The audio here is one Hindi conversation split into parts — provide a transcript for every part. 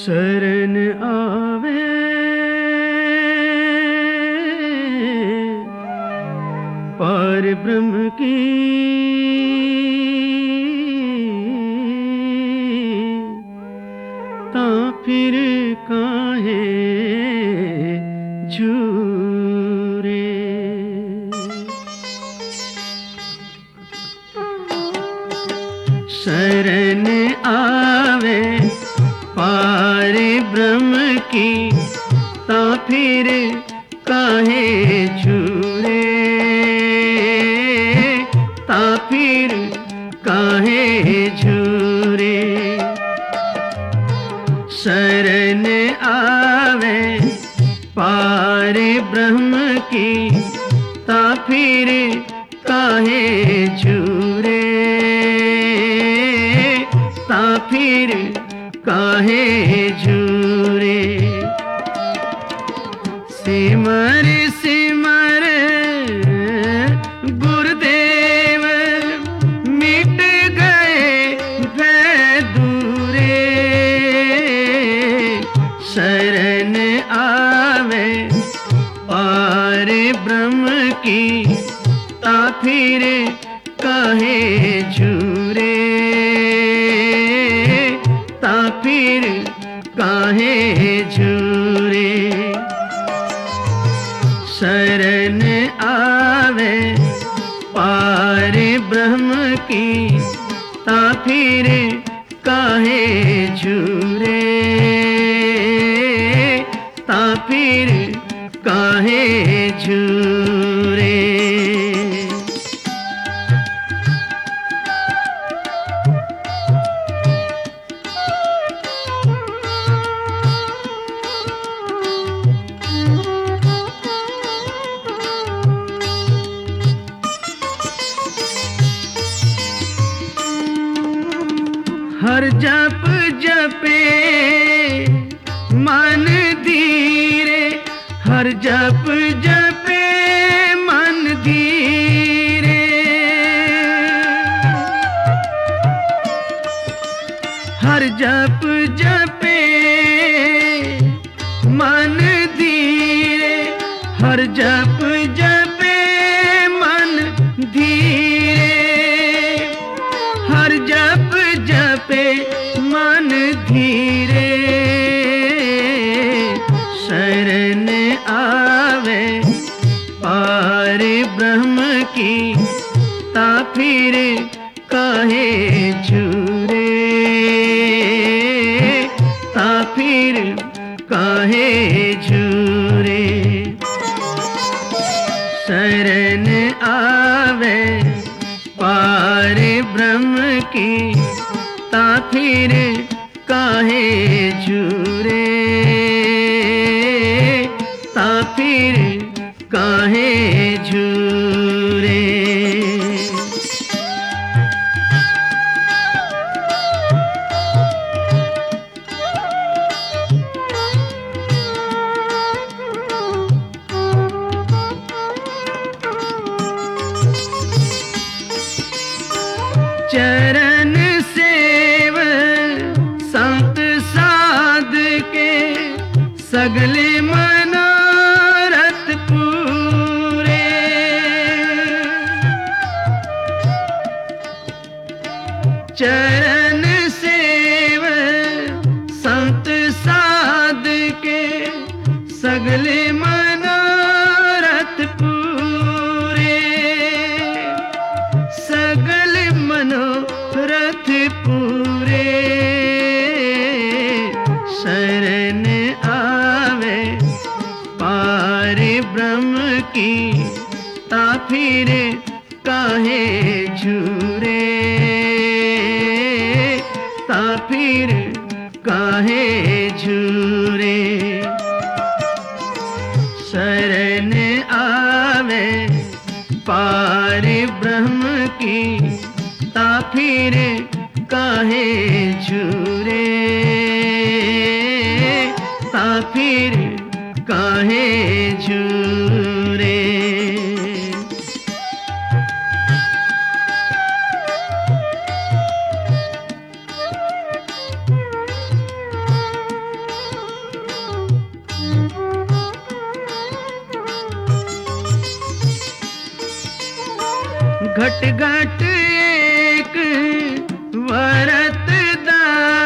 शरण आवे पार ब्रह्म की, ता फिर काहे झूरे। शरण आवे पार ब्रह्म की, ता फिर काहे झूरे, ता फिर काहे झूरे। शरण आवे पार ब्रह्म की, ता फिर काहे झूरे, ता फिर काहे झूरे। सिमर सिमर गुरुदेव, मिट गए भय दूरे। शरण आवे पार ब्रह्म की, ता फिर काहे झूरे, ता फिर काहे झूरे। शरण आवे पार ब्रह्म की, ता फिर काहे झूरे, ता फिर काहे झूरे। हर जप जपे मन धीरे, हर जप जपे मन धीरे। हर जप जपे मन धीरे, हर जप जपे मन धीरे। हर जप जपे मन धीरे। शरण आवे पार ब्रह्म की, ता फिर काहे झूरे, ता फिर काहे झूरे। शरण आवे पार ब्रह्म की, ता फिर काहे झूरे, ता फिर काहे झूरे। चरण सेव संत साध के, सगले मनोरथ पूरे। चरण सेव संत साध के, सगले मनोरथ पूरे। सगल मनोरथ पूरे। शरण आवे पार ब्रह्म की, ता फिर काहे झूरे, ता फिर काहे झूरे। शरण आवे पार ब्रह्म की, ता फिर काहे झूरे, ता फिर काहे झूरे। घट घट एक वरत दा,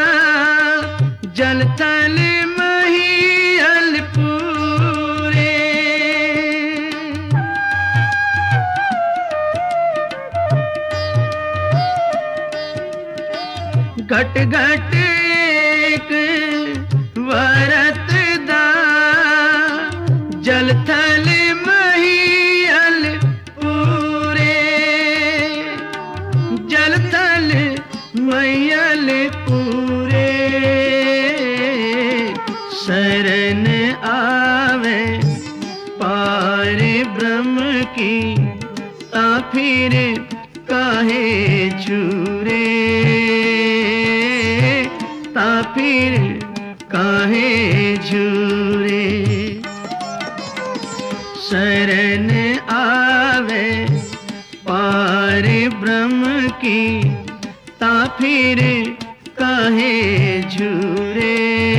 जल थल महियल पूरे। घट घट एक वरत दा, जल थल महियल पूरे। जल थल महियल पूरे, शरण आवे पार ब्रह्म की, ता फिर काहे छूरे, ता फिर काहे झूरे। शरण आवे पार ब्रह्म की, ता फिर काहे झूरे,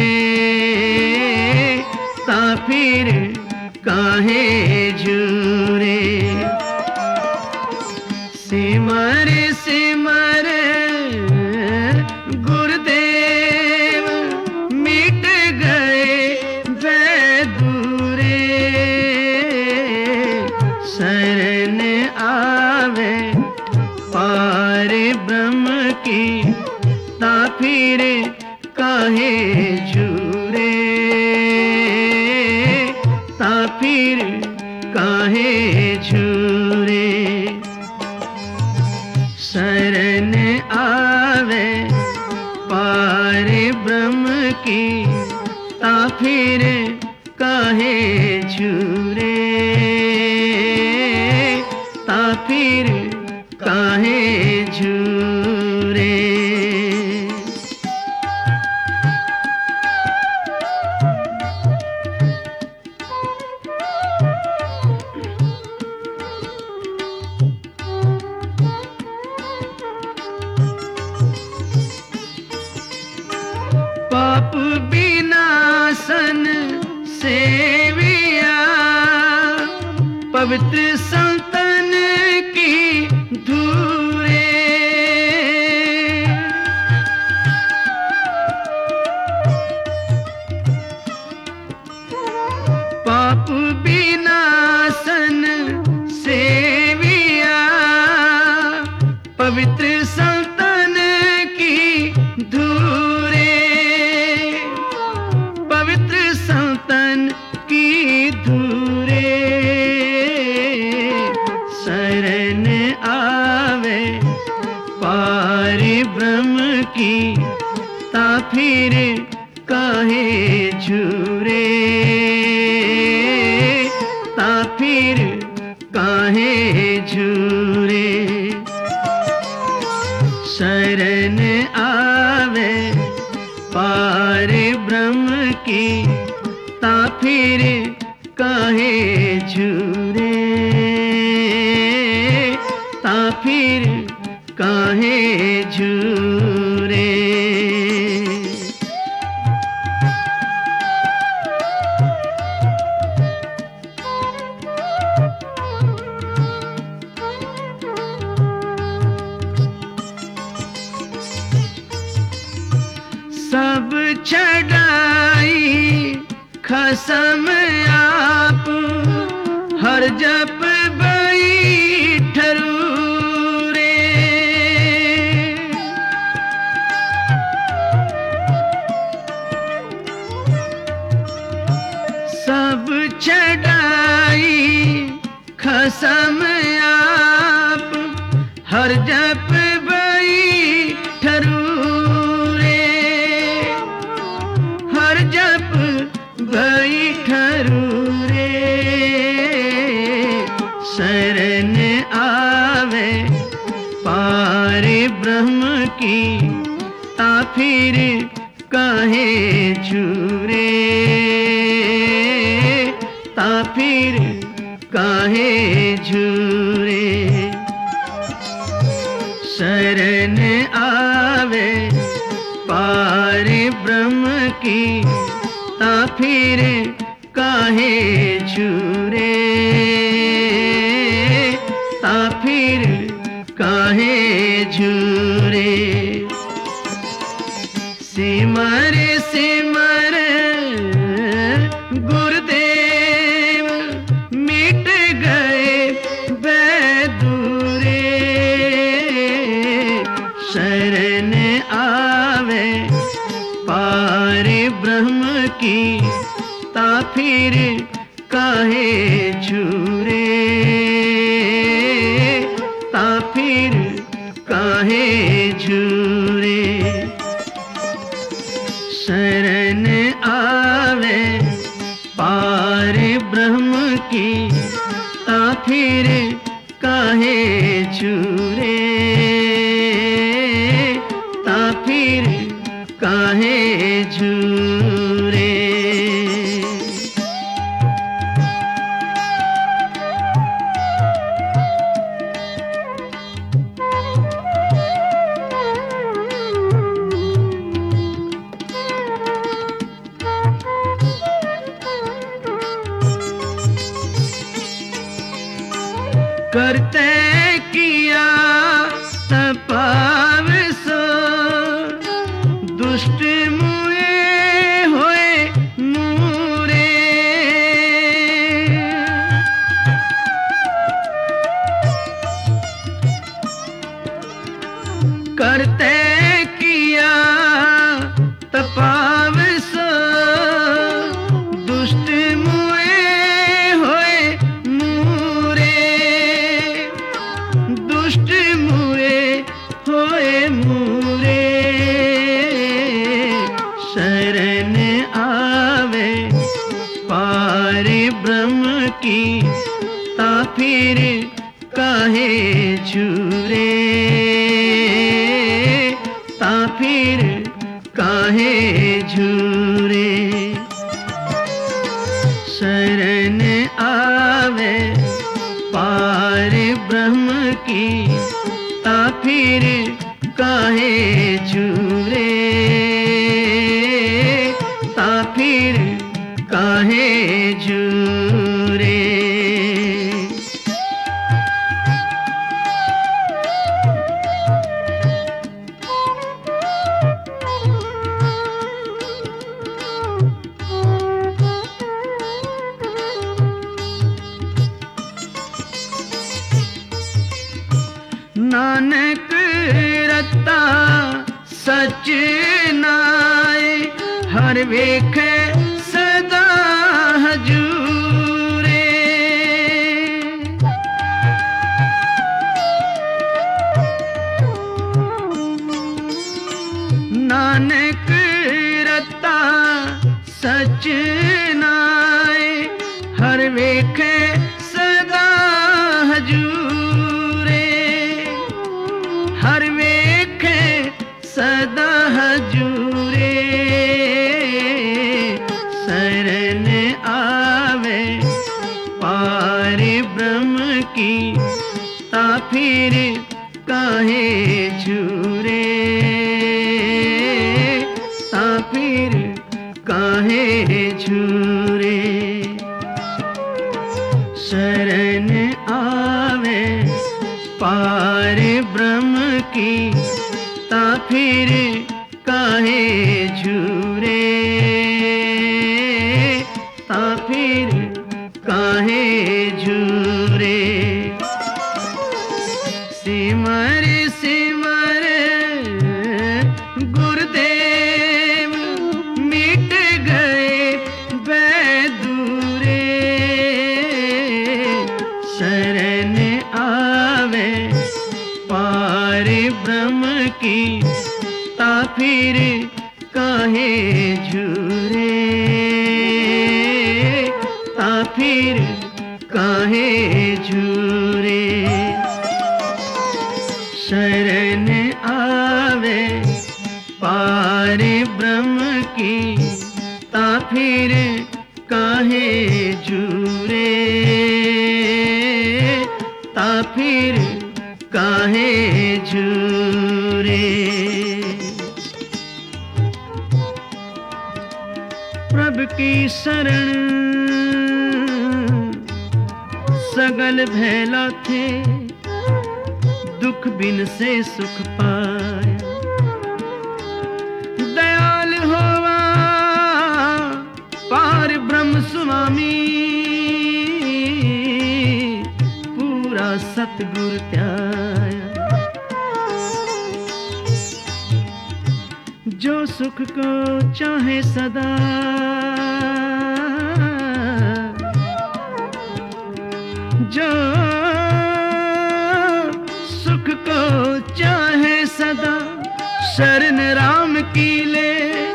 ता फिर काहे झूरे। सिमर सिमर गुरुदेव, मिट गए वै दूरे। शरण आवे पार ब्रह्म की, ता फिर काहे झूरे, ता फिर काहे झूरे। शरण आवे पार ब्रह्म की, ता फिर काहे झूरे, ता फिर काहे झूरे। पाप विनाशन सेविया, पवित्र संतन की धूरे। पाप विनाशन सेविया, पवित्र संतन की धूरे। पवित्र संतन की धूरे, शरण आवे पार ब्रह्म की, ता फिर काहे झूरे, ता फिर काहे झूरे। शरण आवे पार ब्रह्म की, ता फिर काहे झूरे, ता फिर काहे झूरे। सब छड़ाई खसम आप, हर जप बैठरू रे। सब छड़ाई खसम आप, हर जप बैठरू रे। हर जप बैठरू रे। शरण आवे पार ब्रह्म की, ता फिर काहे झूरे, ता फिर काहे झूरे। शरण आवे पार ब्रह्म की, ता फिर काहे झूरे, ता फिर काहे झूरे। सिमर सिमर गुरुदेव मिट गए बैदूरे। शरण आवे पार ब्रह्म की ता फिर काहे झूरे। ता फिर काहे झूरे। शरण आवे पार ब्रह्म की ता फिर काहे झूरे। ता फिर काहे झूरे। करते किया तपाव सो दुष्ट मुए होए मूरे। करते किया तपाव सो दुष्ट मुए होए मूरे। दुष्ट मुए होए मूरे। शरण आवे पार ब्रह्म की ता फिर काहे झूरे। ता फिर काहे झूरे। शरण आवे पार ब्रह्म की ता फिर काहे झूरे। ता फिर काहे झूरे। नानक रता सच नाए हर वेखे सदा हजूरे। नानक रता सच नाए हर वेखे सदा हजूरे। हर वेखे सदा हजूरे। शरण आवे पार ब्रह्म की ता फिर काहे झूरे। ता फिर काहे झूरे। शरण आवे पार ब्रह्म की ता फिर काहे झूरे। ता फिर काहे झूरे। सिमर सिमर गुरुदेव मिट गए बैदूरे। शरण आवे पार ब्रह्म की ता फिर काहे झूरे। ता फिर काहे झूरे। शरण आवे पार ब्रह्म की ता फिर काहे झूरे। ता फिर काहे झूरे। प्रभु की शरण सगल भैला थे दुख बिन से सुख पाया। दयाल होवा पार ब्रह्म स्वामी, पूरा सतगुर त्याया। जो सुख को चाहे सदा, जो सुख को चाहे सदा, शरण राम की ले,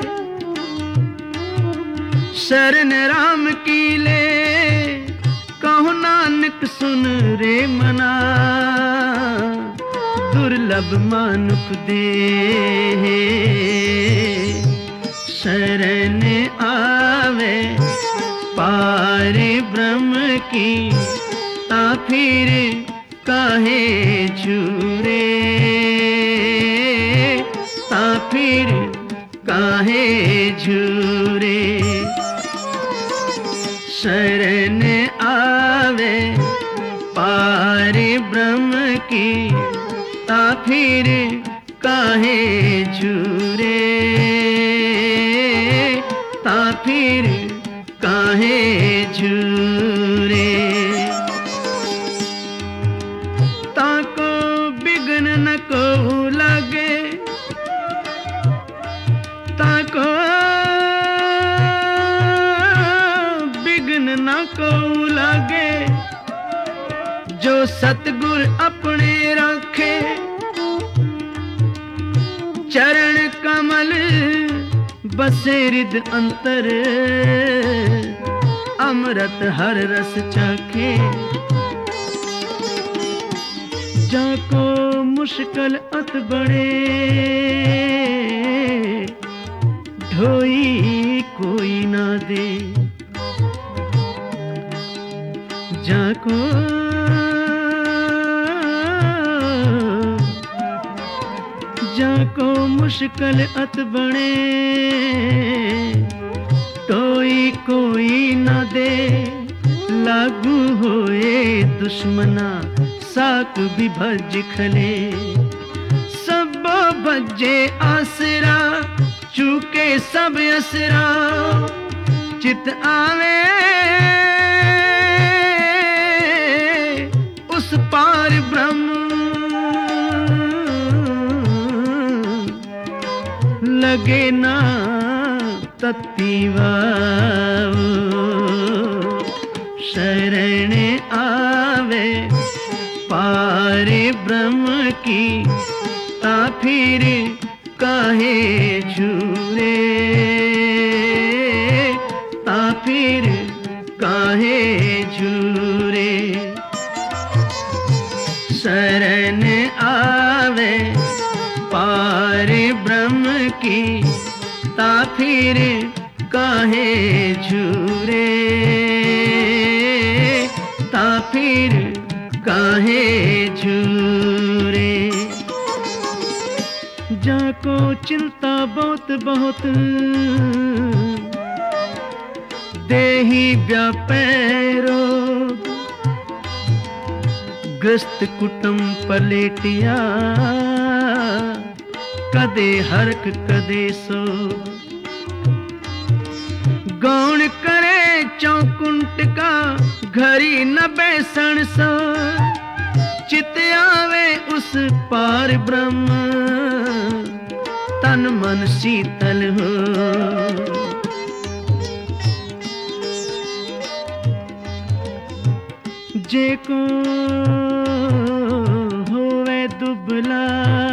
शरण राम की ले। कहो नानक सुन रे मना, दुर्लभ मानुख दे। शरण आवे पारे ब्रह्म की, ता फिर काहे झूरे, ता फिर काहे झूरे। शरण आवे पारे ब्रह्म की, ता फिर काहे झूरे, ता फिर काहे झूरे। ताको बिघ्न न को लगे, ताको बिघ्न न को लगे। जो सतगुर अपने रखे, चरण कमल बसे हृद अंतर। अमृत हर रस चाखे, जाको मुश्किल अत बड़े। ढोई कोई ना दे, जाको जाको मुश्किल अत बने। टोई कोई न दे, लागू होए दुश्मना। साक भी भज खले, सब भजे आसरा। चूके सब असरा, चित आवे उस पार ब्रह्म। लगे ना तत्तीवा, शरण आवे पारे ब्रह्म की। ता फिर काहे झूरे, ता फिर काहे झूरे। शरण आवे पारे ब्रह्म की। ता फिर काहे झूरे, ता फिर काहे झूरे। जाको चिंता बहुत बहुत, देही व्यापैरो। ग्रस्त कुटुंब पलेटिया, कदे हरक कदे सो। गौण करे चौकुंट का, घरी न बैसन सो। चित आवे उस पार ब्रह्म, तन मन शीतल हो। जेको होवे दुबला,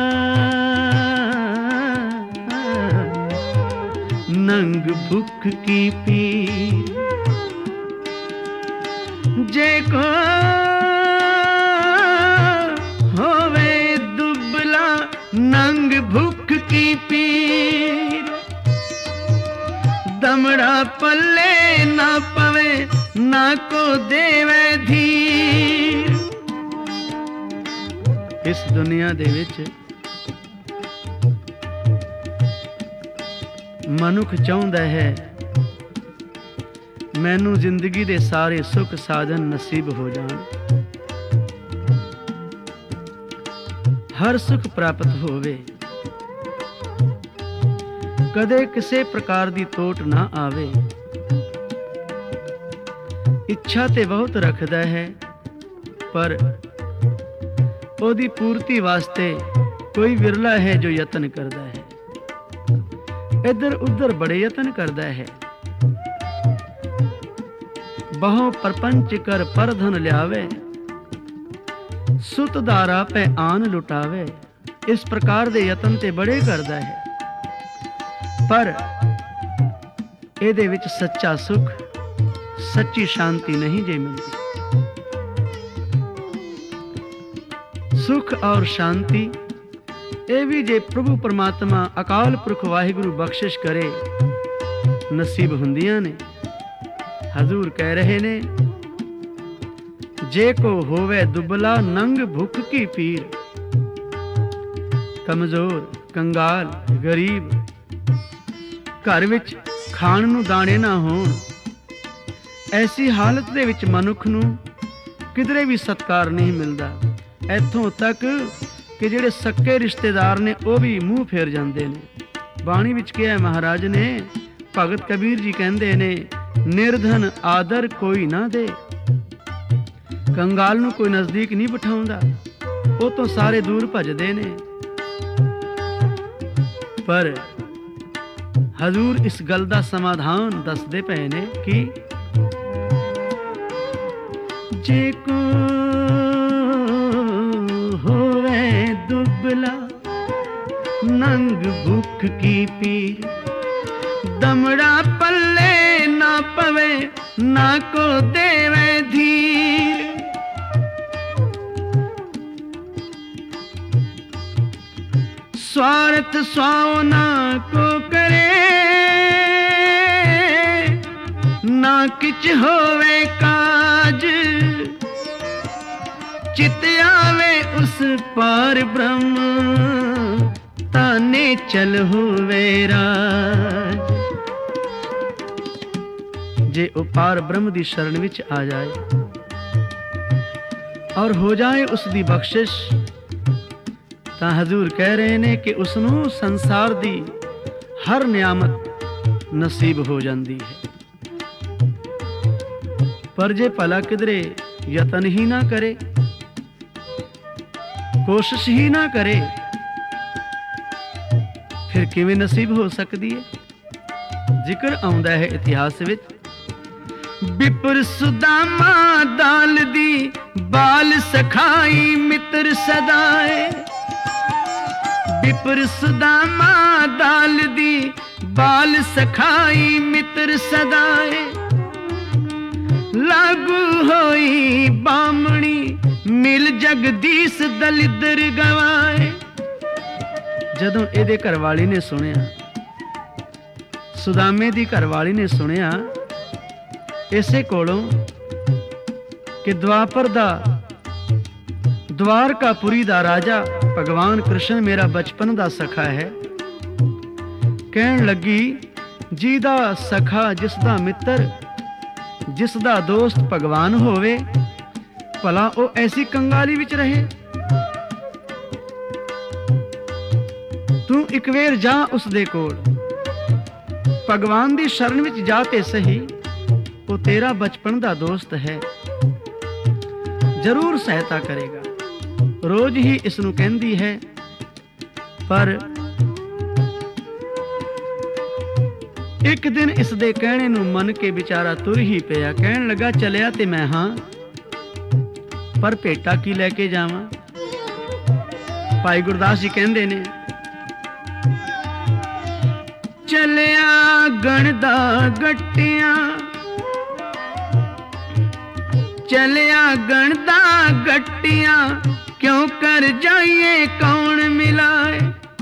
नंग भूख की पीर। जेको होवे दुबला, नंग भूख की पीर। दमड़ा पल्ले ना पवे, ना को देवे धीर। इस दुनिया दे विच मनुख चाहुंदा है मैनू जिंदगी दे सारे सुख साधन नसीब हो जान, ਹਰ ਸੁਖ ਪ੍ਰਾਪਤ ਹੋਵੇ, ਕਦੇ ਕਿਸੇ ਪ੍ਰਕਾਰ ਦੀ ਤੋਟ ਨਾ ਆਵੇ। ਇੱਛਾ ਤੇ ਬਹੁਤ ਰੱਖਦਾ ਹੈ, ਪਰ ਉਹਦੀ ਪੂਰਤੀ ਵਾਸਤੇ ਕੋਈ ਵਿਰਲਾ ਹੈ ਜੋ ਯਤਨ ਕਰਦਾ ਹੈ। ਇੱਧਰ ਉੱਧਰ ਬੜੇ ਯਤਨ ਕਰਦਾ ਹੈ। ਬਹੁ ਪਰਪੰਚ ਕਰ ਪਰਧਨ ਲਿਆਵੇ, ਸੁਤ ਦਾਰਾ ਪੈ ਆਨ ਲੁਟਾਵੇ। ਇਸ ਪ੍ਰਕਾਰ ਦੇ ਯਤਨ ਤੇ ਬੜੇ ਕਰਦਾ ਹੈ, ਪਰ ਇਹਦੇ ਵਿੱਚ ਸੱਚਾ ਸੁਖ, ਸੱਚੀ ਸ਼ਾਂਤੀ ਨਹੀਂ ਜੇ ਮਿਲਦੀ। ਸੁਖ ਔਰ ਸ਼ਾਂਤੀ ਇਹ ਵੀ ਜੇ ਪ੍ਰਭੂ ਪਰਮਾਤਮਾ ਅਕਾਲ ਪੁਰਖ ਵਾਹਿਗੁਰੂ ਬਖਸ਼ਿਸ਼ ਕਰੇ ਨਸੀਬ ਹੁੰਦੀਆਂ ਨੇ। ਹਜ਼ੂਰ ਕਹਿ ਰਹੇ ਨੇ, ਜੇ ਕੋ ਹੋਵੇ ਦੁਬਲਾ ਨੰਗ ਭੁੱਖ ਕੀ ਪੀਰ, ਕਮਜ਼ੋਰ, ਕੰਗਾਲ, ਗਰੀਬ, ਘਰ ਵਿੱਚ ਖਾਣ ਨੂੰ ਦਾਣੇ ਨਾ ਹੋਣ, ਐਸੀ ਹਾਲਤ ਦੇ ਵਿੱਚ ਮਨੁੱਖ ਨੂੰ ਕਿਧਰੇ ਵੀ ਸਤਿਕਾਰ ਨਹੀਂ ਮਿਲਦਾ। ਇੱਥੋਂ ਤੱਕ ਕਿ ਜਿਹੜੇ ਸੱਕੇ ਰਿਸ਼ਤੇਦਾਰ ਨੇ ਉਹ ਵੀ ਮੂੰਹ ਫੇਰ ਜਾਂਦੇ ਨੇ। ਬਾਣੀ ਵਿੱਚ ਕਿਹਾ ਮਹਾਰਾਜ ਨੇ, ਭਗਤ ਕਬੀਰ ਜੀ ਕਹਿੰਦੇ ਨੇ, ਨਿਰਧਨ ਆਦਰ ਕੋਈ ਨਾ ਦੇ। ਕੰਗਾਲ ਨੂੰ ਕੋਈ ਨਜ਼ਦੀਕ ਨਹੀਂ ਬਿਠਾਉਂਦਾ, ਉਹ ਤੋਂ ਸਾਰੇ ਦੂਰ ਭੱਜਦੇ ਨੇ। ਪਰ ਹਜ਼ੂਰ ਇਸ ਗੱਲ ਦਾ ਸਮਾਧਾਨ ਦੱਸਦੇ ਪਏ ਨੇ ਕਿ ਜੇ ਕੋ ਹੋਵੇ ਦੁਬਲਾ ਨੰਗ ਭੁੱਖ ਕੀ ਪੀਰ, ਦਮੜਾ ਪੱਲੇ ਨਾ ਪਵੇ ਨਾ ਕੋ ਦੇਵੇ ਧੀਰ। स्वार्थ स्वाओ को करे, ना किच होवे काज। चित आवे उस पार ब्रह्म, ताने चल होवे राज। जे ओ पार ब्रह्म दी शरण विच आ जाए और हो जाए उस दी बख्शिश, ਤਾਂ ਹਜ਼ੂਰ ਕਹਿ ਰਹੇ ਨੇ ਕਿ ਉਸ ਨੂੰ ਸੰਸਾਰ ਦੀ ਹਰ ਨਿਆਮਤ ਨਸੀਬ ਹੋ ਜਾਂਦੀ ਹੈ। ਪਰ ਜੇ ਭਲਾ ਕਿਧਰੇ ਯਤਨ ਹੀ ਨਾ ਕਰੇ, ਕੋਸ਼ਿਸ਼ ਹੀ ਨਾ ਕਰੇ, ਫਿਰ ਕਿਵੇਂ ਨਸੀਬ ਹੋ ਸਕਦੀ ਹੈ। ਜ਼ਿਕਰ ਆਉਂਦਾ ਹੈ ਇਤਿਹਾਸ ਵਿੱਚ, ਬਿਪਰ ਸੁਦਾਮਾ ਦਾਲ ਦੀ ਬਾਲ ਸਖਾਈ ਮਿੱਤਰ ਸਦਾਏ। ਬਿਪਰ ਸੁਦਾਮਾ ਦਾਲ ਦੀ ਬਾਲ ਸਖਾਈ ਮਿੱਤਰ ਸਦਾਏ। ਲਾਗੂ ਹੋਈ ਬਾਮਣੀ ਮਿਲ ਜਗਦੀਸ਼ ਦਲਿਦਰ ਗਵਾਏ। ਜਦੋਂ ਇਹਦੇ ਘਰਵਾਲੀ ਨੇ ਸੁਣਿਆ, ਸੁਦਾਮੇ ਦੀ ਘਰਵਾਲੀ ਨੇ ਸੁਣਿਆ ਇਸੇ ਕੋਲੋਂ ਕਿ ਦੁਆਪਰ ਦਾ द्वारकापुरी दा राजा भगवान कृष्ण मेरा बचपन दा सखा है। कहन लगी, जिहदा सखा जिसदा मित्र जिसदा दोस्त भगवान होवे, भला ओ ऐसी कंगाली विच रहे। तू एक वेर जा उस दे कोल, भगवान दी शरण विच जा ते सही, ओ तेरा बचपन दा दोस्त है, जरूर सहायता करेगा। ਰੋਜ਼ ਹੀ ਇਸ ਨੂੰ ਕਹਿੰਦੀ ਹੈ, ਪਰ ਇੱਕ ਦਿਨ ਇਸ ਦੇ ਕਹਿਣੇ ਨੂੰ ਮੰਨ ਕੇ ਵਿਚਾਰਾ ਤੁਰ ਹੀ ਪਿਆ। ਕਹਿਣ ਲੱਗਾ, ਚਲਿਆ ਤੇ ਮੈਂ ਹਾਂ, ਪਰ ਭੇਟਾ ਕੀ ਲੈ ਕੇ ਜਾਵਾਂ। ਭਾਈ ਗੁਰਦਾਸ ਜੀ ਕਹਿੰਦੇ ਨੇ, ਚਲਿਆ ਗਣਦਾ ਗੱਟਿਆਂ, ਚਲਿਆ ਗਣਦਾ ਗੱਟਿਆਂ, क्यों कर जाइए कौन मिलाए।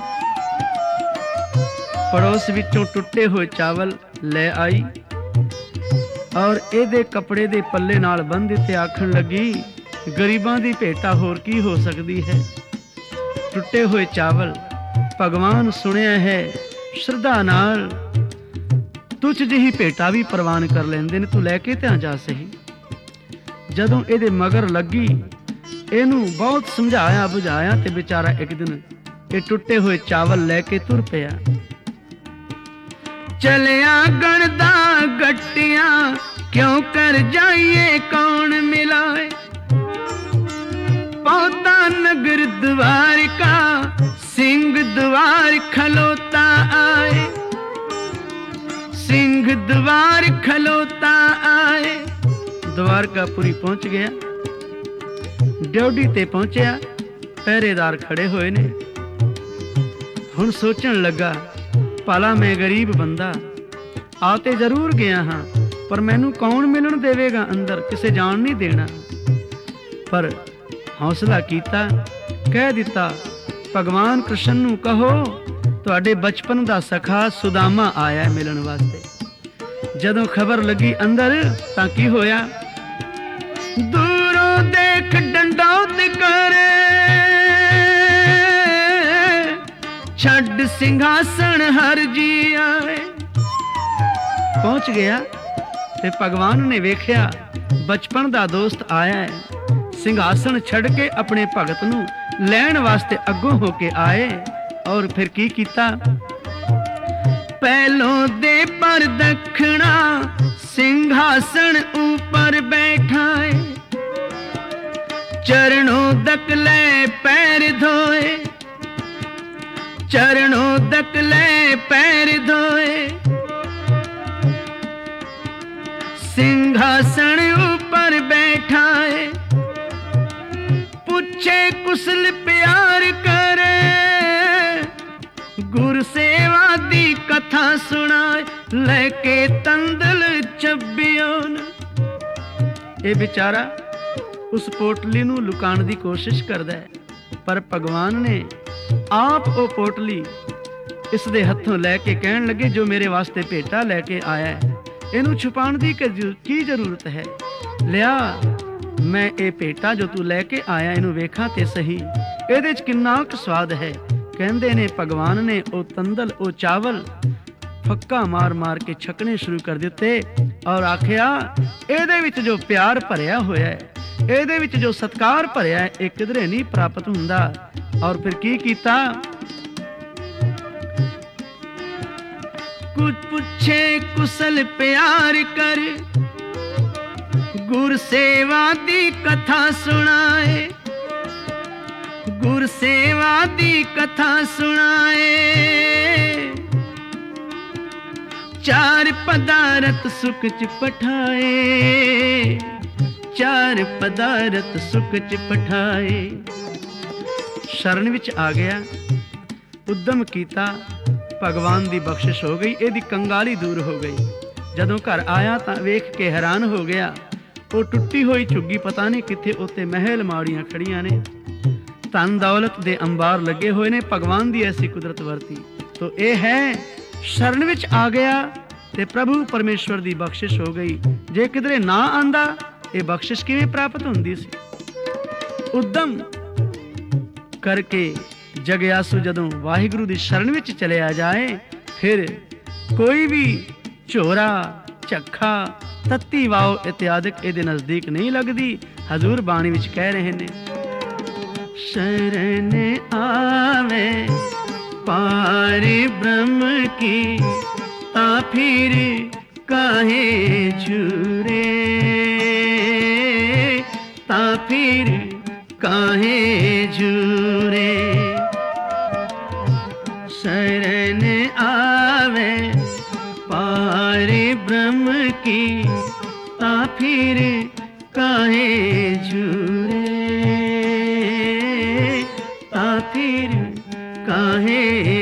पड़ोस विचों टुटे हुए चावल ले आई और ਇਹਦੇ ਕੱਪੜੇ ਦੇ ਪੱਲੇ ਨਾਲ ਬੰਨ ਦਿੱਤੇ। ਆਖਣ ਲੱਗੀ, ਗਰੀਬਾਂ ਦੀ ਭੇਟਾ ਹੋਰ ਕੀ ਹੋ ਸਕਦੀ ਹੈ। ਟੁੱਟੇ ਹੋਏ ਚਾਵਲ ਭਗਵਾਨ ਸੁਣਿਆ ਹੈ ਸ਼ਰਧਾ ਨਾਲ ਤੁਝ ਜਿਹੀ ਭੇਟਾ ਵੀ ਪ੍ਰਵਾਨ ਕਰ ਲੈਂਦੇ ਨੇ, ਤੂੰ ਲੈ ਕੇ ਤਾਂ ਜਾ ਸਹੀ। ਜਦੋਂ ਇਹਦੇ ਮਗਰ ਲੱਗੀ ਇਹਨੂੰ ਬਹੁਤ ਸਮਝਾਇਆ ਬੁਝਾਇਆ ਤੇ ਵਿਚਾਰਾ ਇੱਕ ਦਿਨ ਇਹ ਟੁੱਟੇ ਹੋਏ ਚਾਵਲ ਲੈ ਕੇ ਤੁਰ ਪਿਆ। ਚਲਿਆ ਗਣਦਾ ਗੱਟੀਆਂ क्यों कर जाइए कौन मिलाए, पौधा नगर द्वार का सिंह द्वार खलोता आए, सिंह द्वार खलोता आए। द्वारकापुरी पहुंच गया, ड्योढ़ी ते पहुंचया, पहरेदार खड़े होए ने। हुण सोचण लगा भला मैं गरीब बंदा आ ते जरूर गया हाँ, पर मैनू कौन मिलन देवेगा अंदर, किसे जान नहीं देना। पर हौसला कीता, कह दिता भगवान कृष्ण नू कहो तुहाडे बचपन दा सखा सुदामा आया है मिलन वास्ते। जदों खबर लगी अंदर तां की होया, दूरों देख डंडौत करे, छड़ सिंहासन हर जी आए। पहुंच गया ते भगवान ने वेख्या बचपन दा दोस्त आया है, सिंहासन छड़ के अपने भगत नू लैण वास्ते अगों हो के आए। और फिर की कीता, पहलों दे पर दखना सिंहासन ऊपर बैठाए, चरणों दक ले पैर धोए, चरणों दक ले पैर धोए, सिंहासन ऊपर बैठाए, पूछे कुशल प्यार करे, गुर सेवा दी कथा सुनाए, लेके तंदल चबियोन। ये बेचारा उस पोटली नू लुकाण दी कोशिश करदा है, पर भगवान ने आप वो पोटली इस दे हथों लैके कहण लगे जो मेरे वास्ते भेटा लैके आया है, इनू छुपाण दी की जरूरत है, लिया मैं ये भेटा जो तू लैके आया इनू वेखा ते सही, इहदे च किन्ना क स्वाद है। कहंदे ने भगवान ने ओ तंदल ओ चावल फक्का मार मार के छकने शुरू कर दिते और आखिया इहदे विच जो प्यार भरिया होया है, इहदे विच जो सत्कार भरिया है, ये किधरे नहीं प्राप्त हुंदा। और फिर की कीता, कुछ पूछे कुशल प्यार कर, गुर सेवा दी कथा सुनाए, गुर सेवा दी कथा सुनाए, चार पदारथ सुख च पठाए, चार पदारथ सुख च पठाए। शरण विच आ गया, उद्यम कीता, भगवान दी बख्शिश हो गई, ਇਹਦੀ कंगाली दूर हो गई। जदों घर आया तां वेख के हैरान हो गया, वो टुट्टी हुई झुग्गी पता नहीं कित्थे उत्ते महल माड़ियां खड़ियां ने, धन दौलत दे अंबार लगे हुए ने। भगवान दी ऐसी कुदरत वरती तो ये है, शरण विच आ गया ते प्रभु परमेश्वर दी बख्शिश हो गई। जे किधरे ना आंदा ये बख्शिश किवें प्राप्त हुंदी सी। उद्यम करके जगयासु जदों वाहिगुरु दी शरण विच चलिया जाए, फिर कोई भी झोरा झक्खा तत्ती वाओ इत्यादिक इहदे नजदीक नहीं लगदी। हजूर बाणी विच कह रहे ने, शरण आवे पार ब्रह्म की, ता फिर काहे झूरे, ता फिर काहे झूरे। शरण आवे पार ब्रह्म की, ता फिर काहे झूरे, ता फिर काहे